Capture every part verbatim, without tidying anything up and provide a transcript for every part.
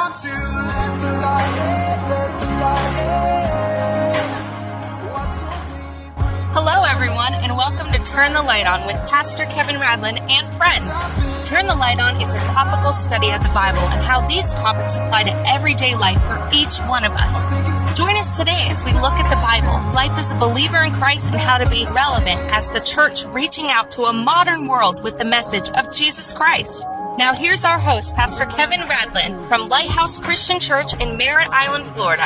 want to let the light in, let the light in. What's so deep? Hello, everyone, and welcome to Turn the Light On with Pastor Kevin Radlin and friends. Turn the Light On is a topical study of the Bible and how these topics apply to everyday life for each one of us. Join us today as we look at the Bible, life as a believer in Christ, and how to be relevant as the church reaching out to a modern world with the message of Jesus Christ. Now here's our host, Pastor Kevin Radlin from Lighthouse Christian Church in Merritt Island, Florida.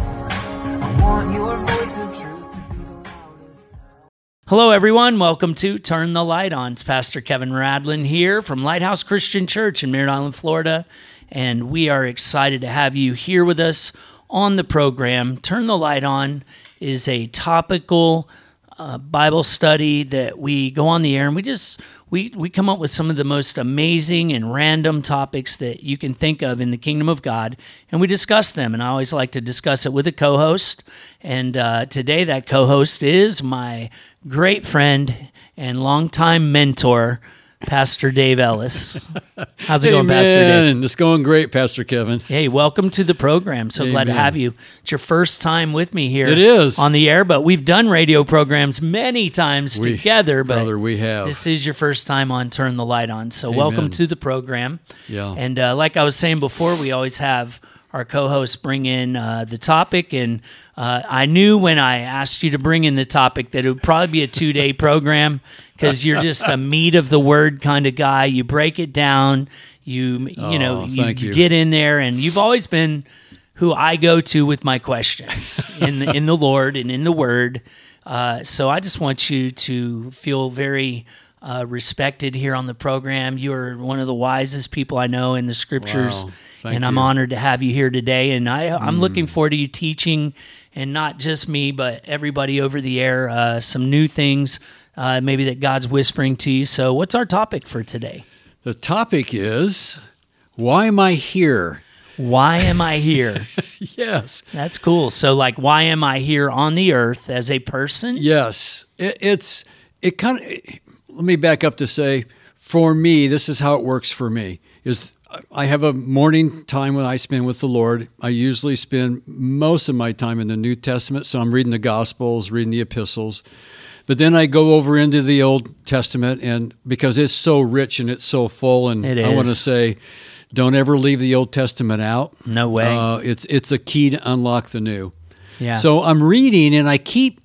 I want your voice of truth to be the loudest. Hello, everyone. Welcome to Turn the Light On. It's Pastor Kevin Radlin here from Lighthouse Christian Church in Merritt Island, Florida, and we are excited to have you here with us on the program. Turn the Light On is a topical uh, Bible study that we go on the air, and we just we we come up with some of the most amazing and random topics that you can think of in the kingdom of God, and we discuss them. And I always like to discuss it with a co-host. And uh, today, that co-host is my great friend and longtime mentor, Pastor Dave Ellis. How's it Amen. going, Pastor Dave? It's going great, Pastor Kevin. Hey, welcome to the program. So glad to Amen. have you. It's your first time with me here. It is. On the air, but we've done radio programs many times We- together. But brother, we have. This is your first time on Turn the Light On. So Amen. welcome to the program. Yeah. And uh, like I was saying before, we always have our co-hosts bring in uh, the topic. And uh, I knew when I asked you to bring in the topic that it would probably be a two-day program because you're just a meat of the word kind of guy. You break it down. You you know Oh, you, thank you. get in there, and you've always been who I go to with my questions in the, in the Lord and in the Word. Uh, so I just want you to feel very uh, respected here on the program. You're one of the wisest people I know in the Scriptures, Wow. Thank and I'm you. honored to have you here today. And I, I'm looking forward to you teaching, and not just me, but everybody over the air, uh, some new things uh, maybe that God's whispering to you. So what's our topic for today? The topic is, why am I here? Why am I here? Yes. That's cool. So, like, why am I here on the earth as a person? Yes. It, it's, it kind of, let me back up to say, for me, this is how it works for me, is I have a morning time when I spend with the Lord. I usually spend most of my time in the New Testament, so I'm reading the Gospels, reading the epistles. But then I go over into the Old Testament, and because it's so rich and it's so full, and It I want to is. say, don't ever leave the Old Testament out. No way. Uh, it's it's a key to unlock the new. Yeah. So I'm reading, and I keep,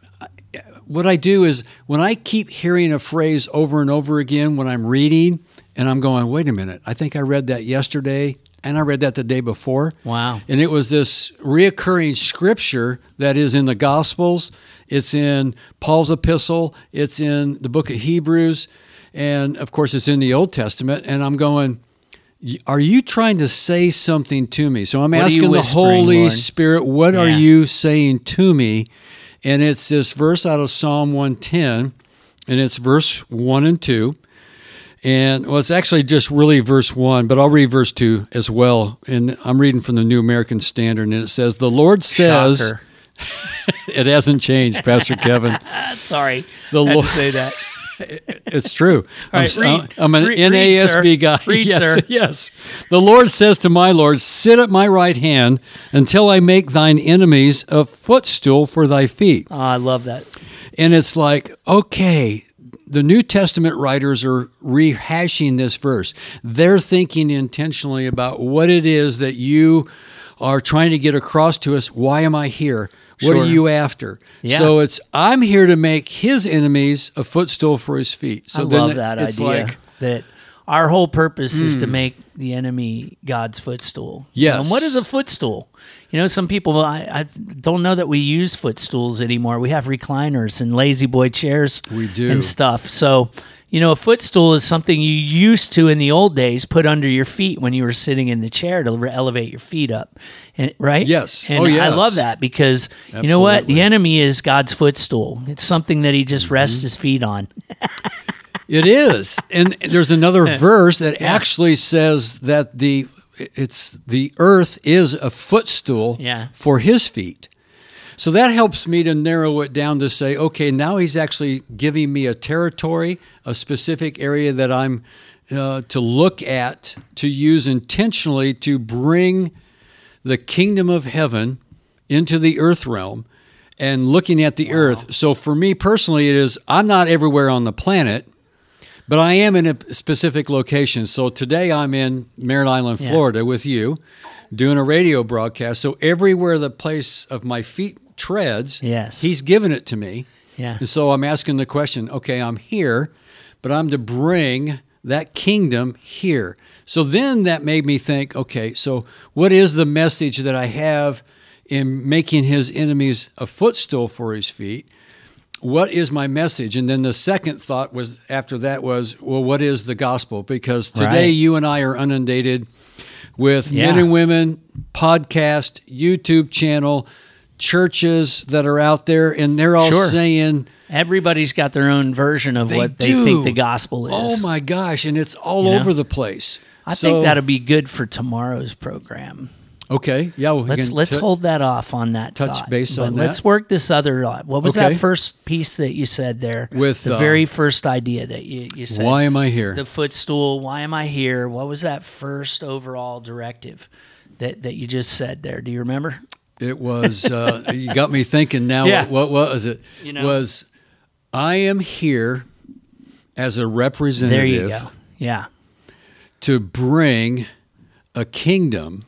what I do is when I keep hearing a phrase over and over again when I'm reading, and I'm going, wait a minute, I think I read that yesterday, and I read that the day before. Wow. And it was this reoccurring scripture that is in the Gospels, it's in Paul's epistle, it's in the book of Hebrews, and of course it's in the Old Testament, and I'm going, are you trying to say something to me? So I'm What are you asking the whispering, Holy Lord? Spirit, what are Yeah. you saying to me? And it's this verse out of Psalm one ten, and it's verse one and two. And well, it's actually just really verse one, but I'll read verse two as well. And I'm reading from the New American Standard, and it says, the Lord says, Shocker. it hasn't changed, Pastor Kevin. Ah, sorry. The I had to Lord- say that. It's true. I'm, right, s- read. I'm an Read- N A S B read, guy. sir. Read, yes, sir. yes. The Lord says to my Lord, sit at my right hand until I make thine enemies a footstool for thy feet. Oh, I love that. And it's like, okay, the New Testament writers are rehashing this verse. They're thinking intentionally about what it is that you are trying to get across to us. Why am I here? What Sure. are you after? Yeah. So it's, I'm here to make his enemies a footstool for his feet. So I then love that it's idea like, that our whole purpose is to make the enemy God's footstool. You know, Yes. and what is a footstool? You know, some people, I, I don't know that we use footstools anymore. We have recliners and lazy boy chairs We do. and stuff. So, you know, a footstool is something you used to in the old days put under your feet when you were sitting in the chair to re- elevate your feet up, and, right? Yes. And Oh, I yes. love that because, you know what? Absolutely. The enemy is God's footstool. It's something that he just rests his feet on. It is. And there's another verse that actually says that the it's the earth is a footstool Yeah. for his feet. So that helps me to narrow it down to say, okay, now he's actually giving me a territory, a specific area that I'm uh, to look at, to use intentionally to bring the kingdom of heaven into the earth realm and looking at the wow. earth. So for me personally, it is, I'm not everywhere on the planet, but I am in a specific location. So today I'm in Merritt Island, Florida yeah. with you, doing a radio broadcast. So everywhere the place of my feet treads, yes. he's given it to me. Yeah. And so I'm asking the question, okay, I'm here, but I'm to bring that kingdom here. So then that made me think, okay, so what is the message that I have in making his enemies a footstool for his feet? What is my message? And then the second thought was after that was, well, what is the gospel? Because today right. you and I are inundated with yeah. men and women, podcast, YouTube channel, churches that are out there, and they're all sure. saying... Everybody's got their own version of they what they do. think the gospel is. Oh, my gosh, and it's all you know? over the place. I so, think that'll be good for tomorrow's program. Okay, yeah. Well, let's let's t- hold that off on that touch thought. base but on that. Let's work this other. What was okay. that first piece that you said there? With the uh, very first idea that you, you said. Why am I here? The footstool. Why am I here? What was that first overall directive that, that you just said there? Do you remember? It was. Uh, you got me thinking now. Yeah. What, what was it? You know, was I am here as a representative. There you go. Yeah. To bring a kingdom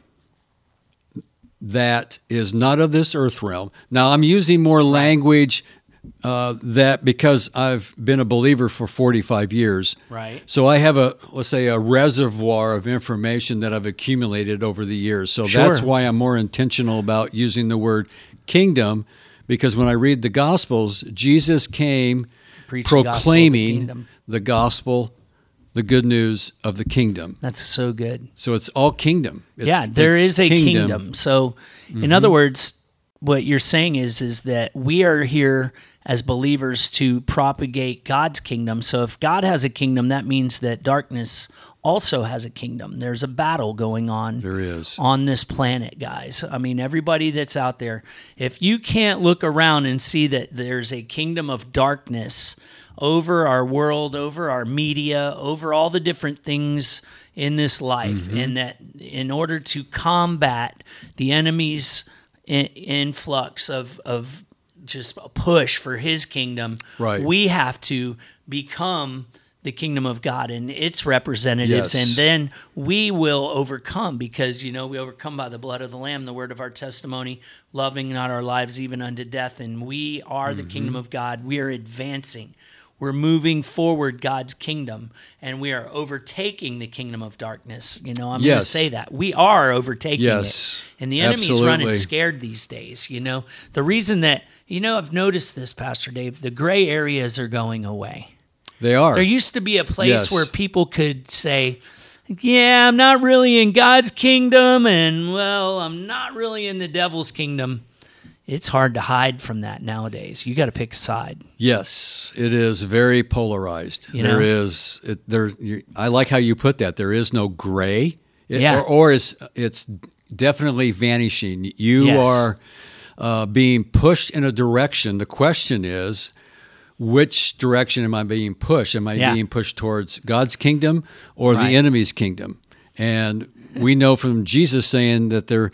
that is not of this earth realm. Now, I'm using more language uh, that because I've been a believer for forty-five years. Right. So I have a, let's say, a reservoir of information that I've accumulated over the years. So Sure. that's why I'm more intentional about using the word kingdom, because when I read the Gospels, Jesus came Preach the proclaiming gospel the gospel, the good news of the kingdom. That's so good. So it's all kingdom. It's, yeah, there it's is a kingdom. kingdom. So, mm-hmm. in other words, what you're saying is is that we are here as believers to propagate God's kingdom. So if God has a kingdom, that means that darkness also has a kingdom. There's a battle going on. There is. On this planet, guys. I mean, everybody that's out there, if you can't look around and see that there's a kingdom of darkness over our world, over our media, over all the different things in this life, mm-hmm. and that in order to combat the enemy's in- influx of, of just a push for his kingdom, right. we have to become the kingdom of God and its representatives, yes. and then we will overcome because, you know, we overcome by the blood of the Lamb, the word of our testimony, loving not our lives even unto death, and we are mm-hmm. the kingdom of God. We are advancing. We're moving forward God's kingdom, and we are overtaking the kingdom of darkness. You know, I'm yes. going to say that. We are overtaking yes. it. And the enemy's Absolutely. running scared these days, you know. The reason that, you know, I've noticed this, Pastor Dave, the gray areas are going away. They are. There used to be a place yes. where people could say, yeah, I'm not really in God's kingdom, and, well, I'm not really in the devil's kingdom. It's hard to hide from that nowadays. You got to pick a side. Yes, it is very polarized. You there know? is it, there. You, I like how you put that. There is no gray, it, Yeah. or, or it's it's definitely vanishing. You Yes. are uh, being pushed in a direction. The question is, which direction am I being pushed? Am I Yeah. being pushed towards God's kingdom or Right. the enemy's kingdom? And we know from Jesus saying that there.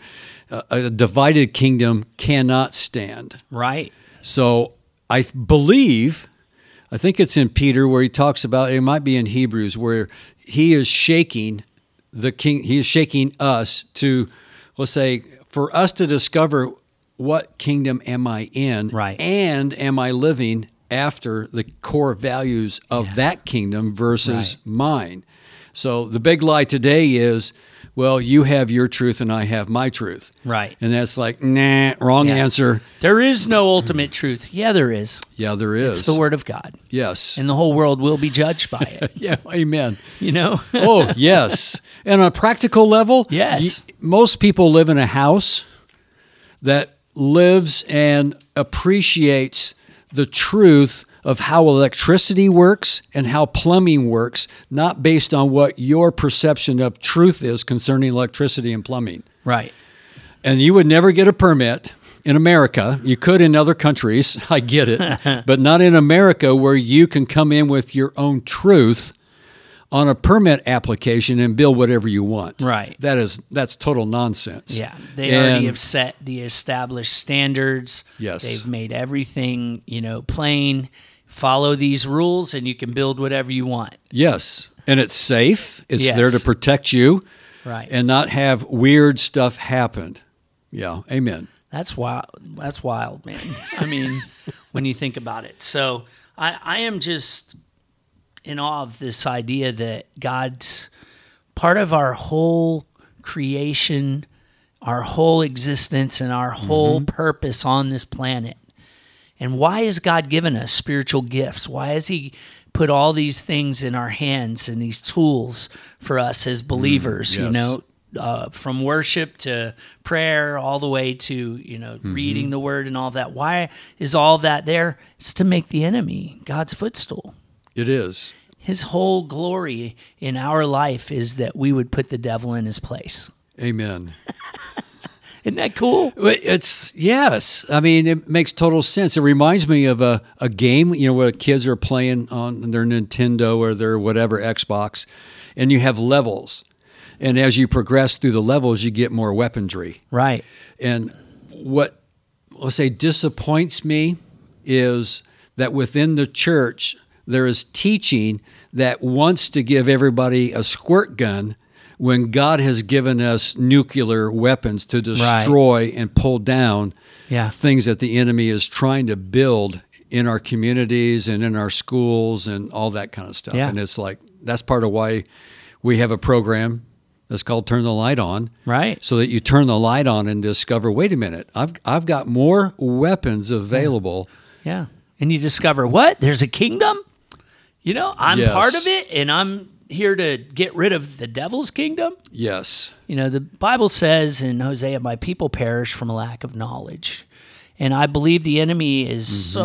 A divided kingdom cannot stand. Right. So I believe, I think it's in Peter where he talks about, it might be in Hebrews, where he is shaking the king, he is shaking us to, let's say, for us to discover what kingdom am I in, Right. and am I living after the core values of Yeah. that kingdom versus Right. mine. So the big lie today is, well, you have your truth and I have my truth. Right. And that's like, nah, wrong Yeah. answer. There is no ultimate truth. Yeah, there is. Yeah, there is. It's the word of God. Yes. And the whole world will be judged by it. Yeah, amen. You know? Oh, yes. And on a practical level, Yes. y- most people live in a house that lives and appreciates the truth of how electricity works and how plumbing works, not based on what your perception of truth is concerning electricity and plumbing. Right. And you would never get a permit in America. You could in other countries, I get it, but not in America where you can come in with your own truth on a permit application and build whatever you want. Right. That is that's total nonsense. Yeah, they And- already have set the established standards. Yes. They've made everything, you know, plain. Follow these rules and you can build whatever you want. Yes. And it's safe. It's Yes. there to protect you Right. and not have weird stuff happen. Yeah. Amen. That's wild. That's wild, man. I mean, when you think about it. So I, I am just in awe of this idea that God's part of our whole creation, our whole existence, and our whole Mm-hmm. purpose on this planet. And why has God given us spiritual gifts? Why has He put all these things in our hands and these tools for us as believers, you yes. know, uh, from worship to prayer, all the way to, you know, Mm-hmm. reading the word and all that. Why is all that there? It's to make the enemy God's footstool. It is. His whole glory in our life is that we would put the devil in his place. Amen. Isn't that cool? Well, It's yes. I mean, it makes total sense. It reminds me of a, a game, you know, where kids are playing on their Nintendo or their whatever Xbox, and you have levels. And as you progress through the levels, you get more weaponry. Right. And what, let's say, disappoints me is that within the church, there is teaching that wants to give everybody a squirt gun when God has given us nuclear weapons to destroy and pull down Yeah. things that the enemy is trying to build in our communities and in our schools and all that kind of stuff. Yeah. And it's like, that's part of why we have a program that's called Turn the Light On. Right. So that you turn the light on and discover, wait a minute, I've I've got more weapons available. Yeah. And you discover what? There's a kingdom? You know, I'm Yes. part of it and I'm here to get rid of the devil's kingdom. Yes. You know, the Bible says in Hosea, my people perish from a lack of knowledge. And I believe the enemy is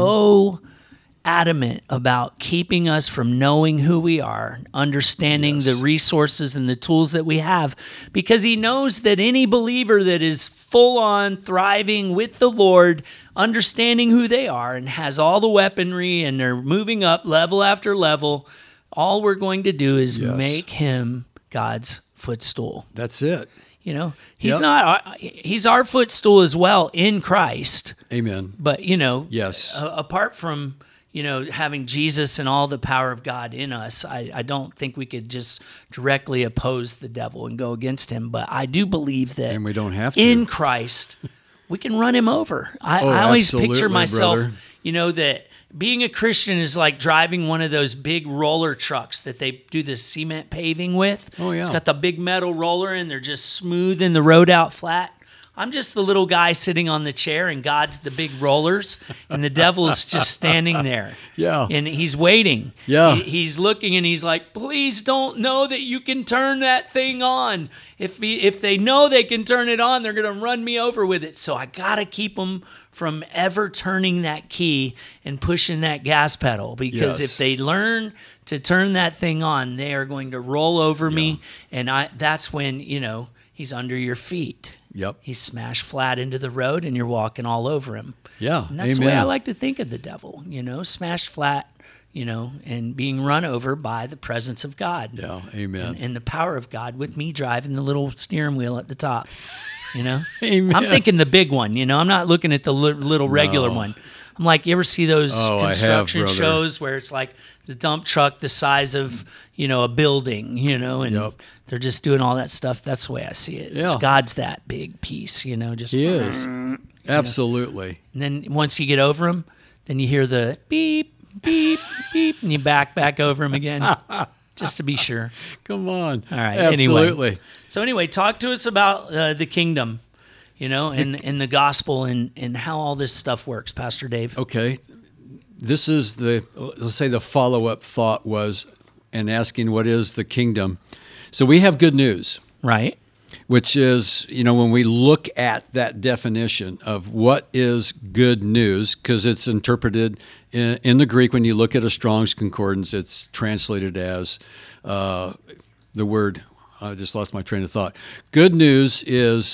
so adamant about keeping us from knowing who we are, understanding Yes. the resources and the tools that we have, because he knows that any believer that is full on thriving with the Lord, understanding who they are and has all the weaponry and they're moving up level after level, all we're going to do is Yes. make him God's footstool. That's it. You know, he's Yep. not our, he's our footstool as well in Christ. Amen. But, you know, Yes. a- apart from, you know, having Jesus and all the power of God in us, I, I don't think we could just directly oppose the devil and go against him. But I do believe that And we don't have to. in Christ, we can run him over. I, Oh, I always picture absolutely, myself, brother. you know, that being a Christian is like driving one of those big roller trucks that they do the cement paving with. Oh, yeah. It's got the big metal roller and they're just smoothing the road out flat. I'm just the little guy sitting on the chair and God's the big rollers and the devil's just standing there. Yeah. And he's waiting. Yeah. He- he's looking and he's like, please don't know that you can turn that thing on. If he, if they know they can turn it on, they're going to run me over with it. So I got to keep them from ever turning that key and pushing that gas pedal, because Yes. if they learn to turn that thing on, they are going to roll over me. And I, that's when, you know, he's under your feet. Yep. He's smashed flat into the road and you're walking all over him. Yeah. And that's Amen. the way I like to think of the devil, you know, smashed flat, you know, and being run over by the presence of God. Yeah. Amen. And, and the power of God with me driving the little steering wheel at the top, you know. Amen. I'm thinking the big one, you know. I'm not looking at the li- little regular one. I'm like, you ever see those Oh, I have, construction brother. shows where it's like the dump truck the size of, you know, a building, you know, and Yep. they're just doing all that stuff. That's the way I see it. It's Yeah. God's that big piece, you know, just He is. Absolutely. and then once you get over him, then you hear the beep, beep, beep, and you back back over him again, just to be sure. Come on. All right. Absolutely. Anyway, so anyway, talk to us about uh, the kingdom, you know, and, and the gospel and, and how all this stuff works, Pastor Dave. Okay. This is the, let's say the follow-up thought was, and asking what is the kingdom. So we have good news, Right. which is, you know, when we look at that definition of what is good news, because it's interpreted in, in the Greek, when you look at a Strong's Concordance, it's translated as uh, the word, I just lost my train of thought. Good news is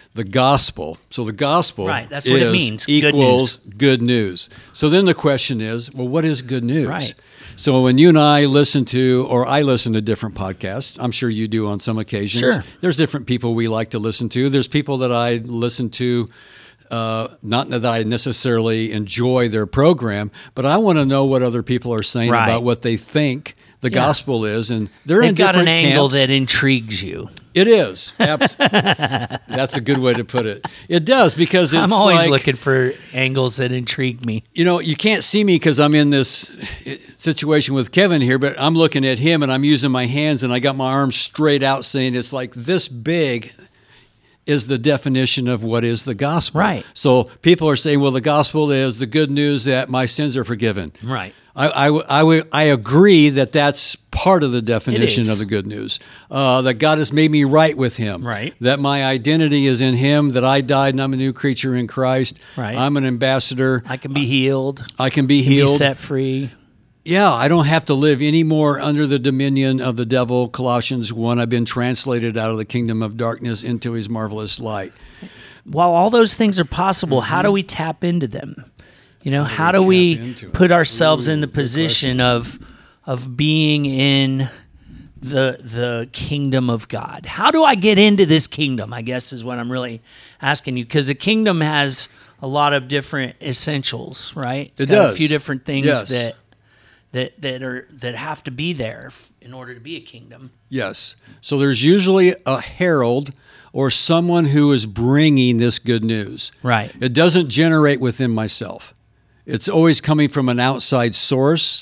the gospel. So the gospel Right, that's what it is means, good equals good news. So then the question is, well, what is good news? Right. So when you and I listen to, or I listen to different podcasts, I'm sure you do on some occasions. Sure. There's different people we like to listen to. There's people that I listen to, uh, not that I necessarily enjoy their program, but I want to know what other people are saying Right. about what they think the Yeah. gospel is. And they're They've in got an different angle camps. that intrigues you. It is. Abs- That's a good way to put it. It does, because it's I'm always like, looking for angles that intrigue me. you know, you can't see me because I'm in this situation with Kevin here, but I'm looking at him and I'm using my hands and I got my arms straight out, saying it's like this big is the definition of what is the gospel. Right. So people are saying, well, the gospel is the good news that my sins are forgiven. Right. I, I, I, I agree that that's part of the definition is. of the good news. Uh, that God has made me right with Him. Right. That my identity is in Him, that I died and I'm a new creature in Christ. Right. I'm an ambassador. I can be healed, I can be can healed. be set free. Yeah, I don't have to live anymore under the dominion of the devil. Colossians one, I've been translated out of the kingdom of darkness into His marvelous light. While all those things are possible, how do we tap into them? You know, how, do do we we tap into it? put ourselves Ooh, in the good position of of being in the the kingdom of God? How do I get into this kingdom, I guess is what I'm really asking you, because the kingdom has a lot of different essentials, right? It's It got does. a few different things Yes. that that that are that have to be there f- in order to be a kingdom. Yes. So there's usually a herald or someone who is bringing this good news. Right. It doesn't generate within myself. It's always coming from an outside source.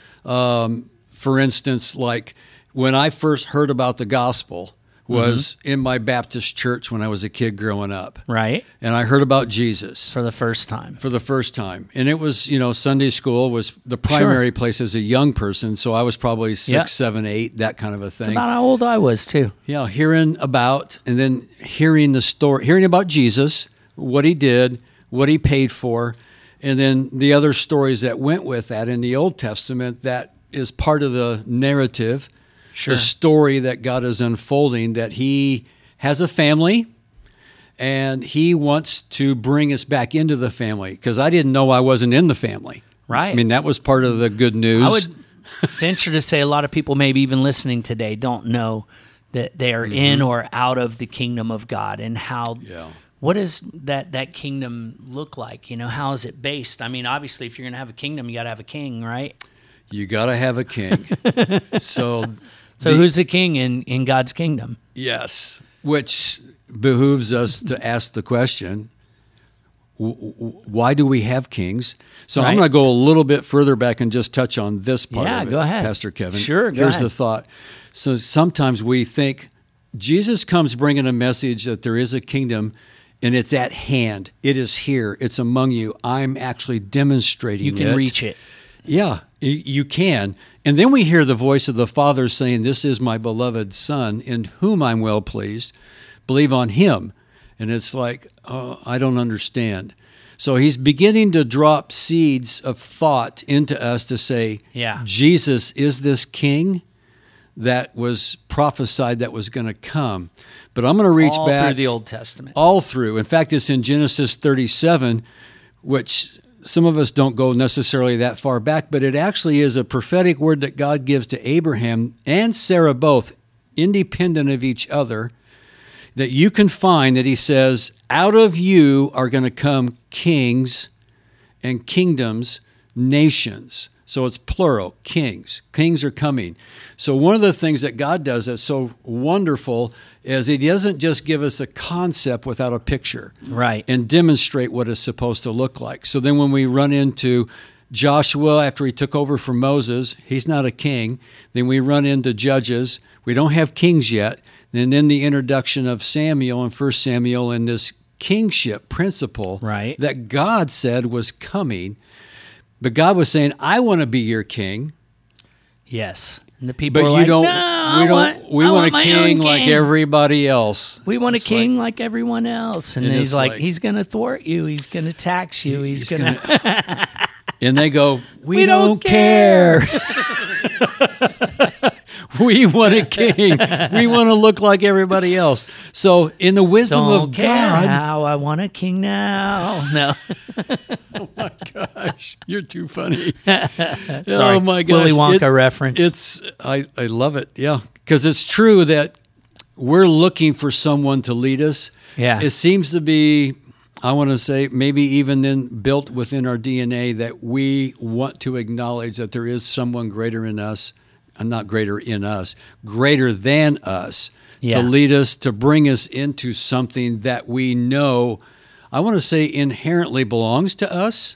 Um, for instance, like when I first heard about the gospel was Mm-hmm. in my Baptist church when I was a kid growing up. Right. And I heard about Jesus For the first time. for the first time. And it was, you know, Sunday school was the primary place as a young person. So I was probably six, Yeah. seven, eight, that kind of a thing. It's about how old I was too. Yeah, hearing about and then hearing the story, hearing about Jesus, what He did, what He paid for, and then the other stories that went with that in the Old Testament that is part of the narrative, Sure. the story that God is unfolding, that He has a family and He wants to bring us back into the family, because I didn't know I wasn't in the family. Right. I mean, that was part of the good news. I would venture to say a lot of people maybe even listening today don't know that they are in or out of the kingdom of God, and how Yeah. what does that that kingdom look like? You know, how is it based? I mean, obviously if you're going to have a kingdom, you got to have a king, right? You got to have a king. so So the- who's the king in in God's kingdom? Yes, which behooves us to ask the question, w- w- why do we have kings? So I'm Right. going to go a little bit further back and just touch on this part Yeah, of it, go ahead. Pastor Kevin. Sure, go Here's ahead. the thought. So sometimes we think Jesus comes bringing a message that there is a kingdom and it's at hand. It is here. It's among you. I'm actually demonstrating You can it. reach it. Yeah, y- you can. And then we hear the voice of the Father saying, "This is my beloved Son, in whom I'm well pleased. Believe on Him." And it's like, oh, I don't understand. So He's beginning to drop seeds of thought into us to say, Yeah. Jesus is this King that was prophesied that was going to come. But I'm going to reach All back through the Old Testament. all through. In fact, it's in Genesis thirty-seven, which some of us don't go necessarily that far back, but it actually is a prophetic word that God gives to Abraham and Sarah both, independent of each other, that you can find that He says, out of you are going to come kings and kingdoms, nations. So it's plural, kings. Kings are coming. So one of the things that God does that's so wonderful is He doesn't just give us a concept without a picture. Right. And demonstrate what it's supposed to look like. So then when we run into Joshua after he took over from Moses, he's not a king. Then we run into Judges. We don't have kings yet. And then the introduction of Samuel in First Samuel and this kingship principle Right. that God said was coming. But God was saying, I want to be your king. Yes. And the people But are you like, don't, no, we I don't, want, we I want, want a my own king like king. everybody else. We want a It's king like- like, everyone else. And, And he's it's like, like- he's going to thwart you. He's going to tax you. He's, He's going to. And they go, we, We don't, don't care. We want a king. We want to look like everybody else. So in the wisdom Don't of care God, how I want a king now. No. oh my gosh, you're too funny. Sorry. Oh my gosh, Willy Wonka It- reference. It's I I love it. Yeah, because it's true that we're looking for someone to lead us. Yeah. It seems to be, I want to say, maybe even then built within our D N A that we want to acknowledge that there is someone greater in us, and not greater in us, greater than us, Yeah. to lead us, to bring us into something that we know, I want to say, inherently belongs to us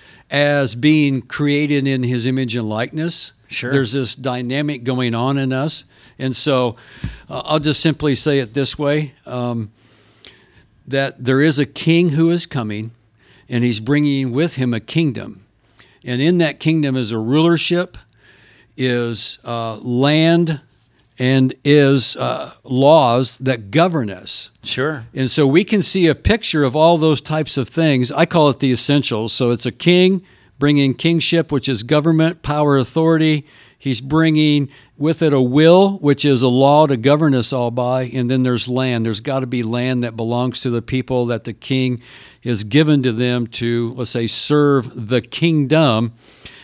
as being created in his image and likeness. Sure. There's this dynamic going on in us. And so uh, I'll just simply say it this way, um, that there is a king who is coming, and he's bringing with him a kingdom. And in that kingdom is a rulership, is uh, land, and is uh, laws that govern us. Sure. And so we can see a picture of all those types of things. I call it the essentials. So it's a king bringing kingship, which is government, power, authority. He's bringing with it a will, which is a law to govern us all by. And then there's land. There's got to be land that belongs to the people that the king is given to them to, let's say, serve the kingdom.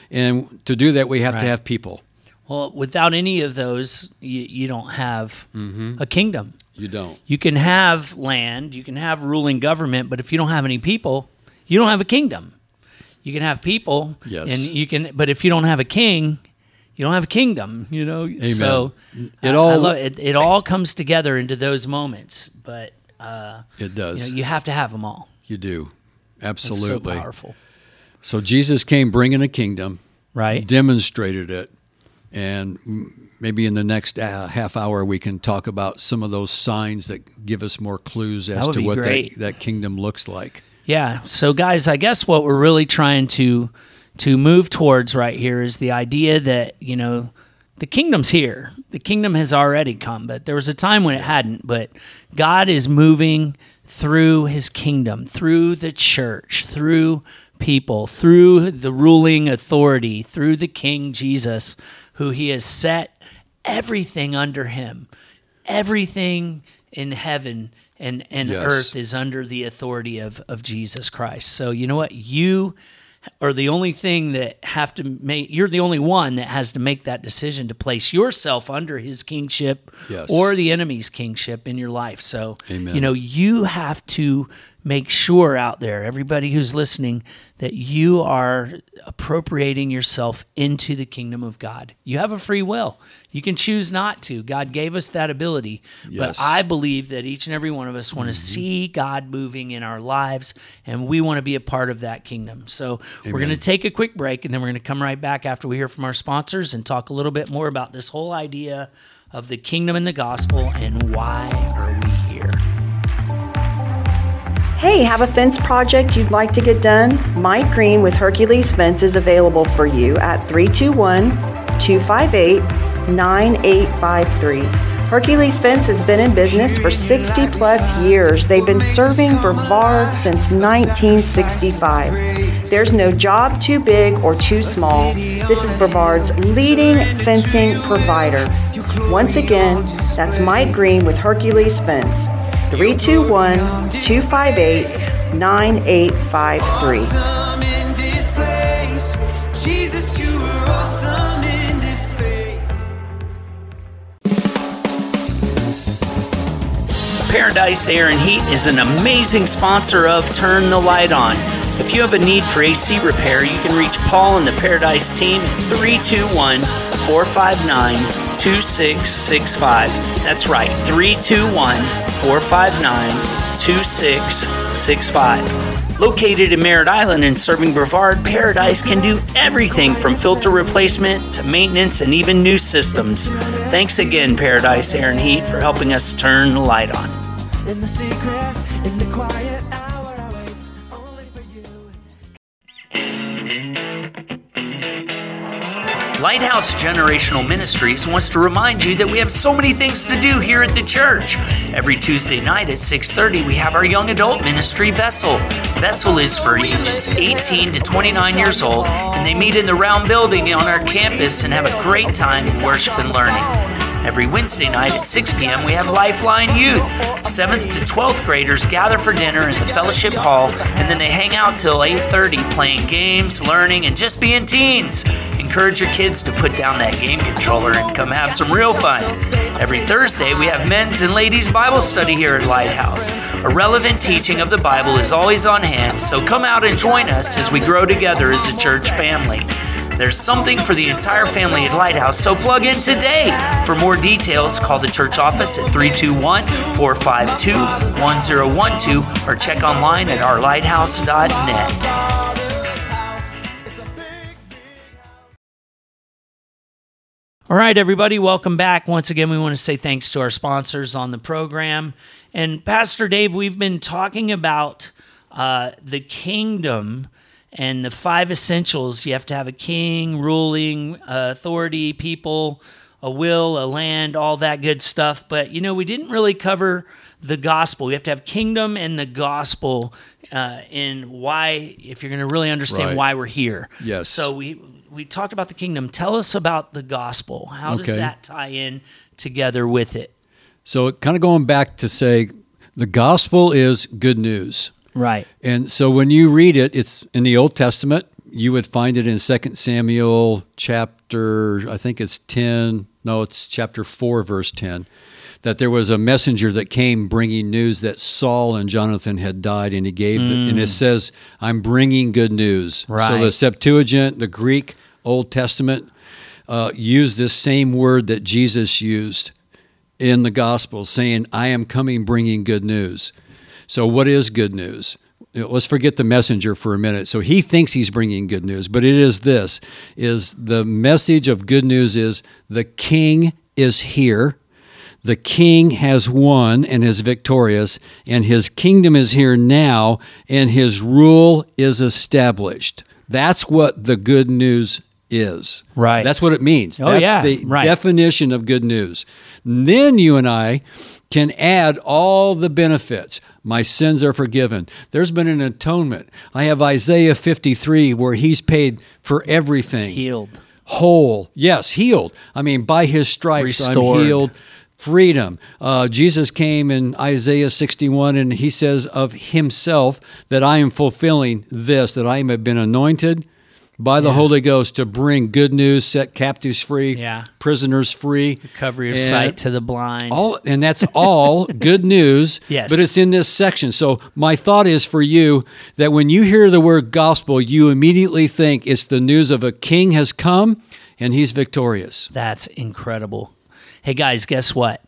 And to do that, we have Right. to have people. Well, without any of those, you, you don't have a kingdom. You don't. You can have land, you can have ruling government, but if you don't have any people, you don't have a kingdom. You can have people, Yes. and you can, but if you don't have a king, you don't have a kingdom. You know, Amen. so It I- all- I love, it, it all comes together into those moments. But uh, It you does. know, you have to have them all. You do. It's so Absolutely. powerful, So Jesus came bringing a kingdom, right? demonstrated it, and m- maybe in the next uh, half hour we can talk about some of those signs that give us more clues as would to be what that, great. that kingdom looks like. Yeah. So, guys, I guess what we're really trying to to move towards right here is the idea that, you know, the kingdom's here. The kingdom has already come, but there was a time when it hadn't. But God is moving through his kingdom, through the church, through people, through the ruling authority, through the King Jesus, who he has set everything under him. Everything in heaven and, and Yes. earth is under the authority of, of Jesus Christ. So you know what? You are the only thing that have to make, you're the only one that has to make that decision to place yourself under his kingship Yes. or the enemy's kingship in your life. So, Amen. you know, you have to make sure out there, everybody who's listening, that you are appropriating yourself into the kingdom of God. You have a free will. You can choose not to. God gave us that ability. But Yes. I believe that each and every one of us want to see God moving in our lives, and we want to be a part of that kingdom. So we're Amen. going to take a quick break, and then we're going to come right back after we hear from our sponsors and talk a little bit more about this whole idea of the kingdom and the gospel and why are we here. Hey, have a fence project you'd like to get done? Mike Green with Hercules Fence is available for you at three two one, two five eight, nine eight five three. Hercules Fence has been in business for sixty plus years. They've been serving Brevard since nineteen sixty-five. There's no job too big or too small. This is Brevard's leading fencing provider. Once again, that's Mike Green with Hercules Fence. three two one, two five eight, nine eight five three. Awesome in this place. Jesus, you are awesome in this place. Paradise Air and Heat is an amazing sponsor of Turn the Light On. If you have a need for A C repair, you can reach Paul and the Paradise team at three two one, four five nine, two six six five. That's right, three two one, four five nine, two six six five. Located in Merritt Island and serving Brevard, Paradise can do everything from filter replacement to maintenance and even new systems. Thanks again, Paradise Air and Heat, for helping us turn the light on. In the secret, in the quiet hour, I wait only for you. Lighthouse Generational Ministries wants to remind you that we have so many things to do here at the church. Every Tuesday night at six thirty, we have our young adult ministry, Vessel. Vessel is for ages eighteen to twenty-nine years old, and they meet in the round building on our campus and have a great time in worship and learning. Every Wednesday night at six p.m. we have Lifeline Youth. seventh to twelfth graders gather for dinner in the Fellowship Hall, and then they hang out till eight thirty playing games, learning, and just being teens. Encourage your kids to put down that game controller and come have some real fun. Every Thursday we have men's and ladies Bible study here at Lighthouse. A relevant teaching of the Bible is always on hand, so come out and join us as we grow together as a church family. There's something for the entire family at Lighthouse, so plug in today. For more details, call the church office at three two one, four five two, one zero one two or check online at our lighthouse dot net. All right, everybody, welcome back. Once again, we want to say thanks to our sponsors on the program. And Pastor Dave, we've been talking about uh, the kingdom and the five essentials. You have to have a king, ruling, uh, authority, people, a will, a land, all that good stuff. But, you know, we didn't really cover the gospel. We have to have kingdom and the gospel uh, in why, if you're going to really understand Right. why we're here. Yes. So we we talked about the kingdom. Tell us about the gospel. How does Okay. that tie in together with it? So kind of going back to say the gospel is good news. Right. And so when you read it, it's in the Old Testament. You would find it in Second Samuel chapter, I think it's ten, no, it's chapter four, verse ten, that there was a messenger that came bringing news that Saul and Jonathan had died, and he gave, the, and it says, I'm bringing good news. Right. So the Septuagint, the Greek Old Testament, uh, used this same word that Jesus used in the gospel, saying, I am coming bringing good news. So what is good news? Let's forget the messenger for a minute. So he thinks he's bringing good news, but it is this, is the message of good news is the king is here. The king has won and is victorious, and his kingdom is here now, and his rule is established. That's what the good news is. Right. That's what it means. Oh, That's yeah, the right. definition of good news. And then you and I can add all the benefits. My sins are forgiven. There's been an atonement. I have Isaiah fifty-three where he's paid for everything. Healed. Whole. Yes, healed. I mean, by his stripes Restored. I'm healed. Freedom. Uh, Jesus came in Isaiah sixty-one and he says of himself that I am fulfilling this, that I have been anointed by the Yeah. Holy Ghost to bring good news, set captives free, Yeah. prisoners free. Recovery of and sight to the blind. all, and that's all good news, Yes. but it's in this section. So my thought is for you that when you hear the word gospel, you immediately think it's the news of a king has come and he's victorious. That's incredible. Hey, guys, guess what?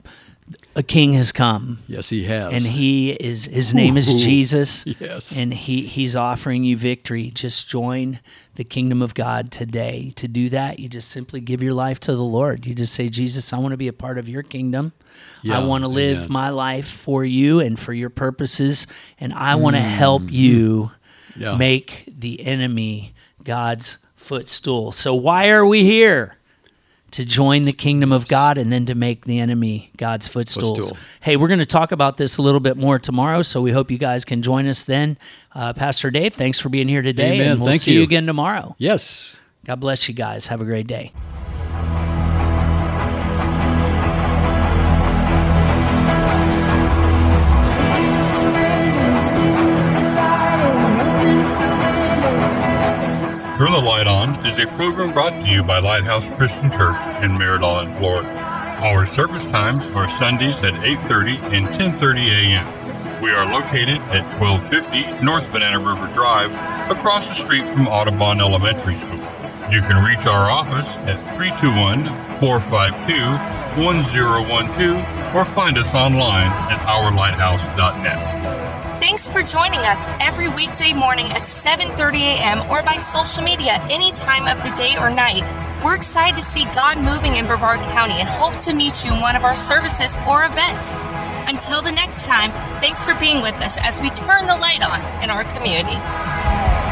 A king has come. Yes, he has. And he is, his name is Ooh, Jesus. yes. And he, he's offering you victory. Just join the kingdom of God today. To do that, you just simply give your life to the Lord. You just say, Jesus, I want to be a part of your kingdom. Yeah, I want to live amen. my life for you and for your purposes. And I want to help you Yeah. make the enemy God's footstool. So why are we here? To join the kingdom of God and then to make the enemy God's footstools. Footstool. Hey, we're going to talk about this a little bit more tomorrow, so we hope you guys can join us then. Uh, Pastor Dave, thanks for being here today, Amen. and we'll Thank see you. you. again tomorrow. Yes. God bless you guys. Have a great day. Turn the Light On is a program brought to you by Lighthouse Christian Church in Merritt Island, Florida. Our service times are Sundays at eight thirty and ten thirty a.m. We are located at twelve fifty North Banana River Drive, across the street from Audubon Elementary School. You can reach our office at three two one, four five two, one zero one two or find us online at our lighthouse dot net. Thanks for joining us every weekday morning at seven thirty a.m. or by social media any time of the day or night. We're excited to see God moving in Brevard County and hope to meet you in one of our services or events. Until the next time, thanks for being with us as we turn the light on in our community.